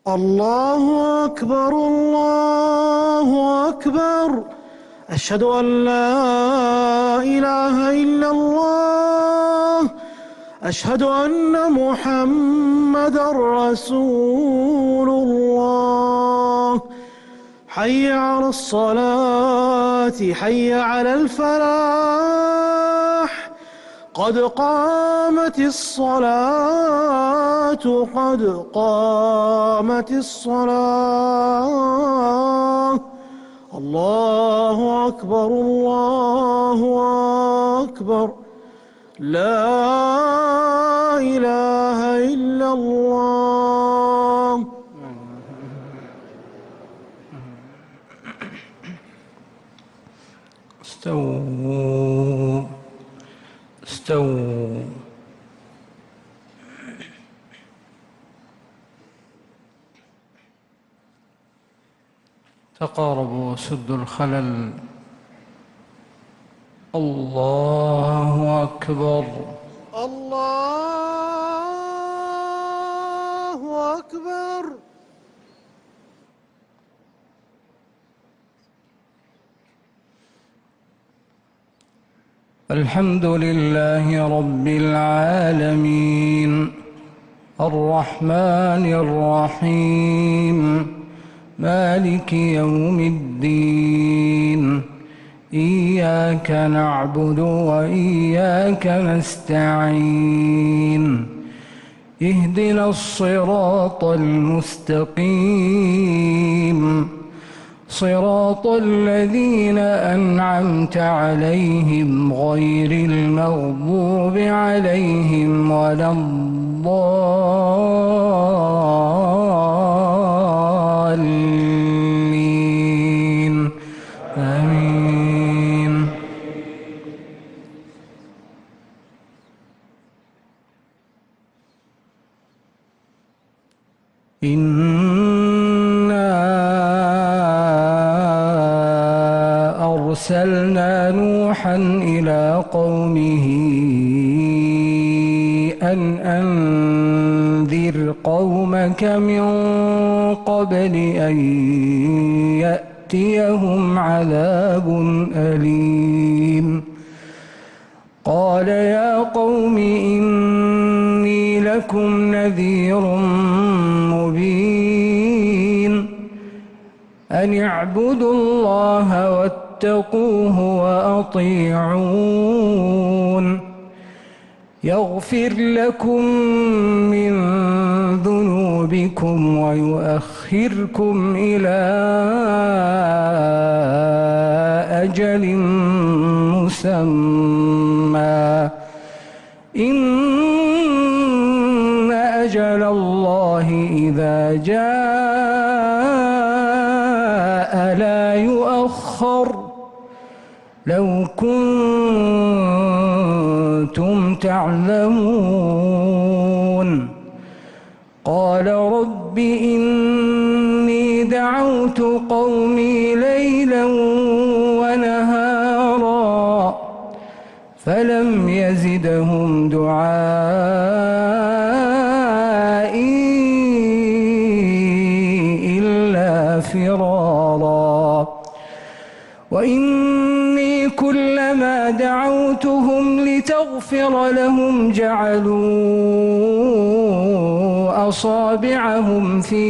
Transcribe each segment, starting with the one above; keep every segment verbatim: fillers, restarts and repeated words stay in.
الله أكبر الله أكبر. أشهد أن لا إله إلا الله. أشهد أن محمدًا رسول الله. حي على الصلاة حي على الفلاح. قد قامت الصلاة قد قامت الصلاة. الله أكبر الله أكبر. لا إله إلا الله. استووا استووا. تقاربوا وسدوا الخلل. الله أكبر الله أكبر. الحمد لله رب العالمين الرحمن الرحيم مالك يوم الدين. إياك نعبد وإياك نستعين. اهدنا الصراط المستقيم صراط الذين أنعمت عليهم غير المغضوب عليهم ولا الضالين. آمين. أرسلنا نوحا إلى قومه أن أنذر قومك من قبل أن يأتيهم عذاب أليم. قال يا قوم إني لكم نذير مبين أن اعبدوا الله واتقوه وأطيعون. يغفر لكم من ذنوبكم ويؤخركم إلى أجل مسمى. إن أجل الله إذا جاء لا يؤخر. لو كنتم تعلمون. قال رب إني دعوت قومي ليلا ونهارا فلم يزدهم دعائي إلا فرارا. وإني كلما دعوتهم لتغفر لهم جعلوا أصابعهم في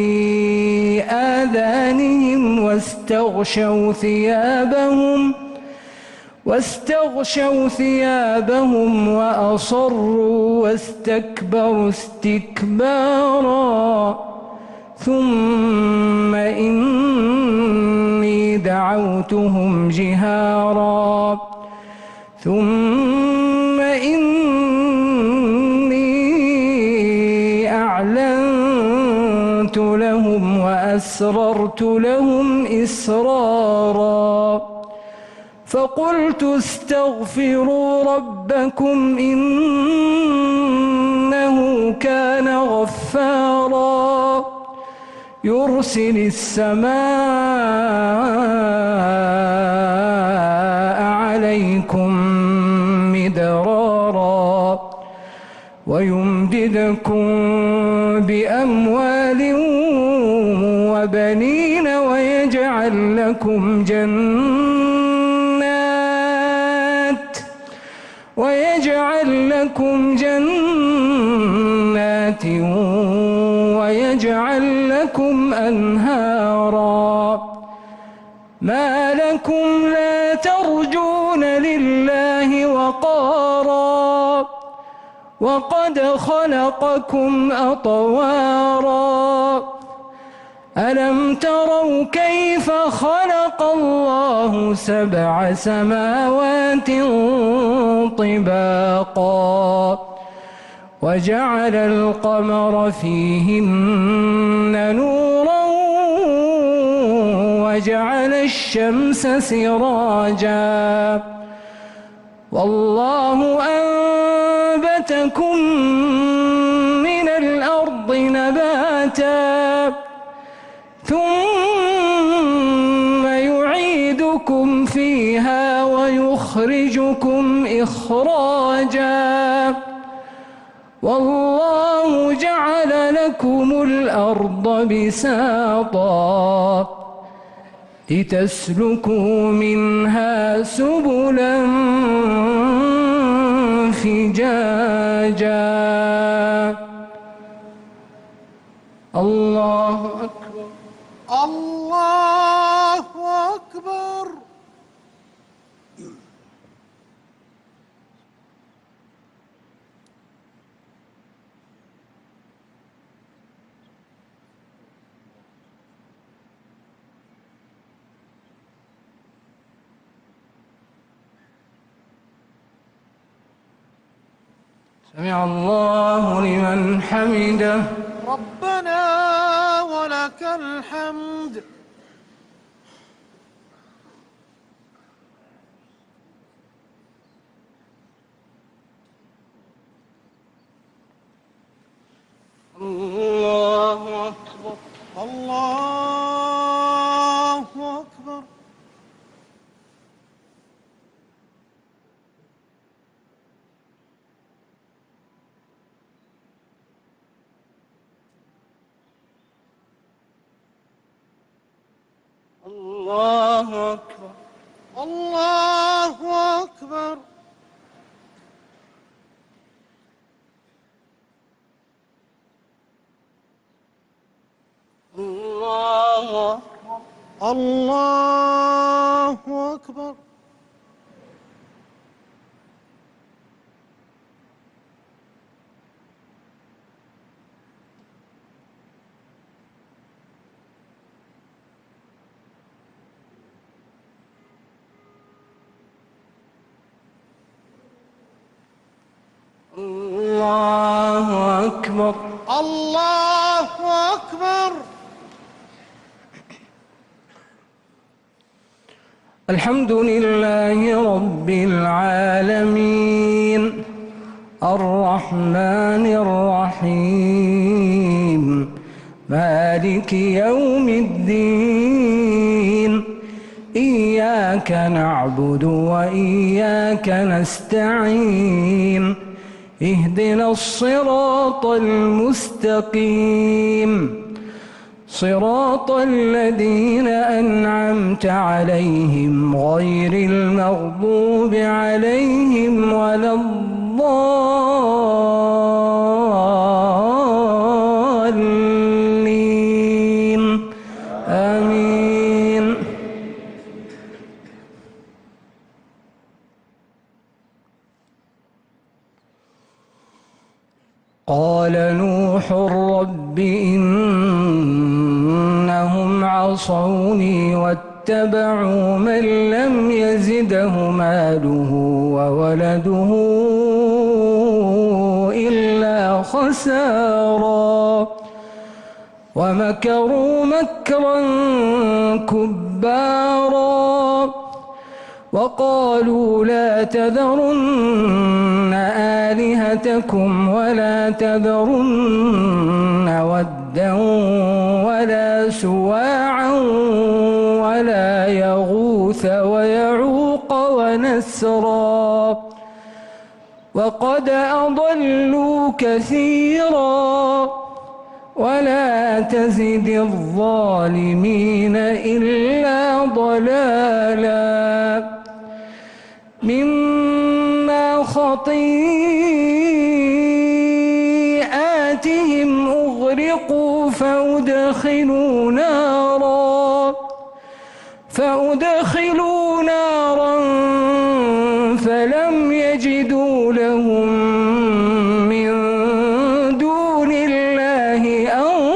آذانهم واستغشوا ثيابهم واستغشوا ثيابهم وأصروا واستكبروا استكبارا. ثم إني دعوتهم جهارا ثم إني أعلنت لهم وأسررت لهم إسرارا. فقلت استغفروا ربكم إنه كان غفارا يرسل السماء عليكم مدرارا ويمددكم بأموال وبنين ويجعل لكم جنات ويجعل لكم جنات ويجعل لكم أنهارا ما لكم لا ترجون لله وقارا وقد خلقكم أطوارا ألم تروا كيف خلق الله سبع سماوات طباقا وجعل القمر فيهن نورا وجعل الشمس سراجا والله أنبتكم من الأرض نباتا ثم يعيدكم فيها ويخرجكم إخراجا والله جعل لكم الأرض بساطا لتسلكوا منها سبلا فجاجا الله أكبر الله أكبر. سمع الله لمن حمده ربنا ولك الحمد. الله أكبر الله أكبر. الله أكبر الله أكبر. الله الله أكبر. الله أكبر الله أكبر. الحمد لله رب العالمين الرحمن الرحيم مالك يوم الدين إياك نعبد وإياك نستعين اهدنا الصراط المستقيم صراط الذين أنعمت عليهم غير المغضوب عليهم ولا الضالين آمين. قال نوح رب إنهم عصوني واتبعوا من لم يزده ماله وولده إلا خسارا ومكروا مكرا كبارا وقالوا لا تذرن آلهتكم ولا تذرن ودا ولا سواعا ولا يغوث ويعوق ونسرا وقد أضلوا كثيرا ولا تزد الظالمين إلا ضلالا مما خطيئاتهم أغرقوا فأدخلوا نارا فأدخلوا نارا فلم يجدوا لهم من دون الله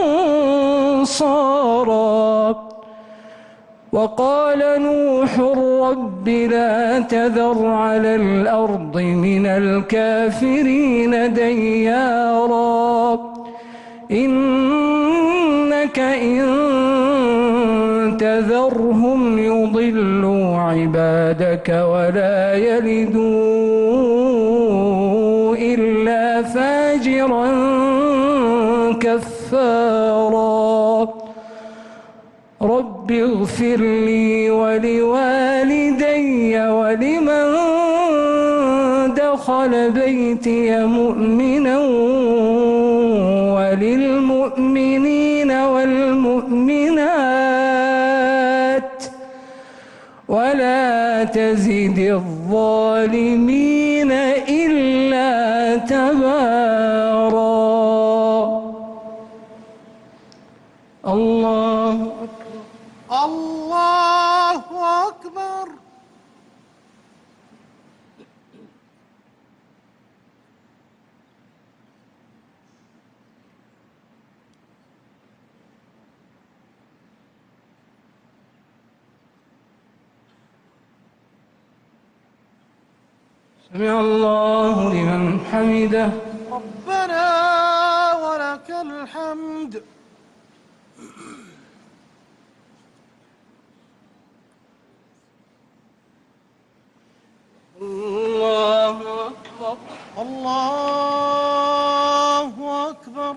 أنصارا وقال نوح رب لا تذر على الأرض من الكافرين ديارا إنك إن تذرهم يضلوا عبادك ولا يلدوا إلا فاجرا كفارا رب اغفر لي ولوالدي ولمن دخل بيتي مؤمنا وللمؤمنين والمؤمنات ولا تزد الظالمين إلا تبارا. الله أكبر. الله أكبر. سمع الله لمن حمده. ربنا ولك الحمد. الله أكبر. الله أكبر.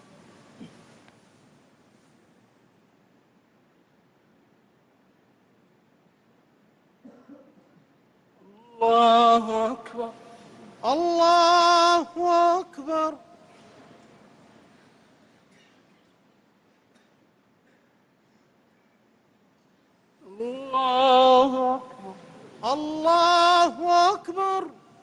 الله أكبر. الله أكبر. الله أكبر. الله أكبر.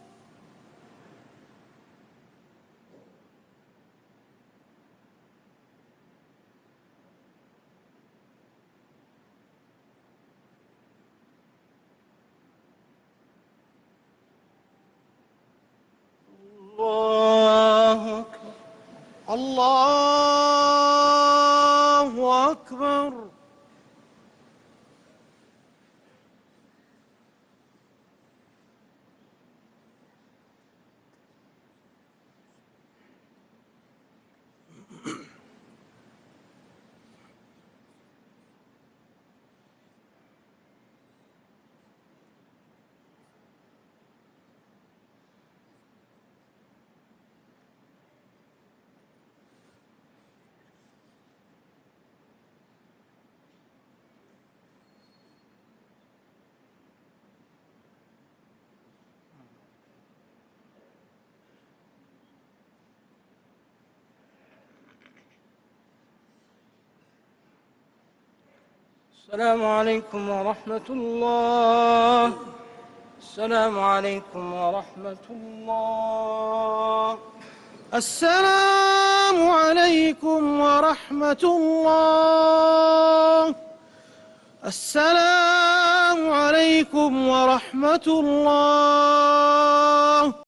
الله أكبر. الله أكبر. السلام عليكم ورحمة الله. السلام عليكم ورحمة الله. السلام عليكم ورحمة الله. السلام عليكم ورحمة الله.